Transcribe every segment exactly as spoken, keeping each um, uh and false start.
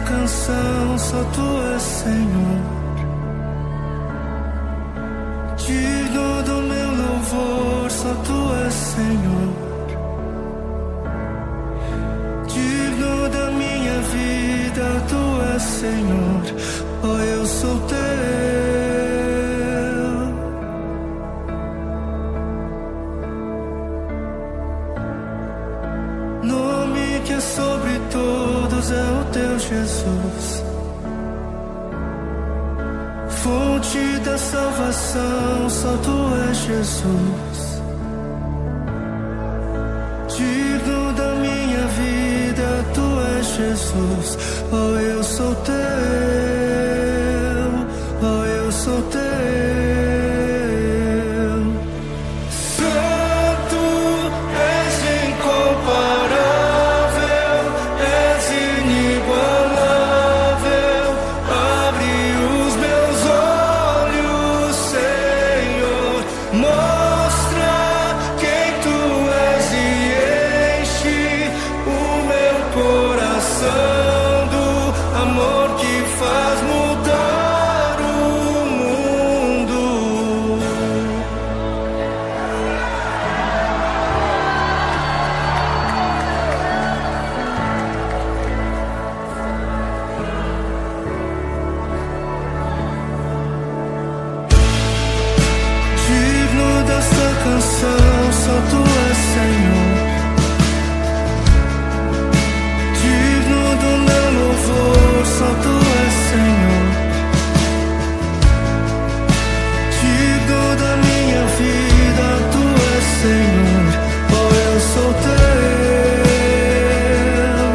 canção, só tu és Senhor. Digno do meu louvor, só tu és Senhor. Digno da minha vida, tu és Senhor. Oh, eu sou teu. Nome que é sobre todos é o teu Jesus. Fonte da salvação, só tu és Jesus. Digno da minha vida, tu és Jesus. Oh, eu sou teu. Oh, eu sou teu. Só tu és Senhor. Digno do meu louvor, só tu és Senhor. Digno da minha vida, tu és Senhor. Oh, eu sou teu.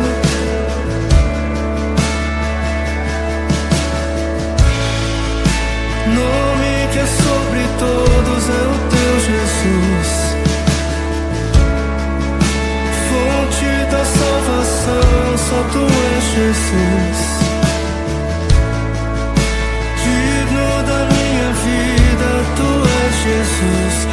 Nome que é sobre todos é o teu Jesus. Da salvação, só tu és Jesus. Digno da minha vida, tu és Jesus.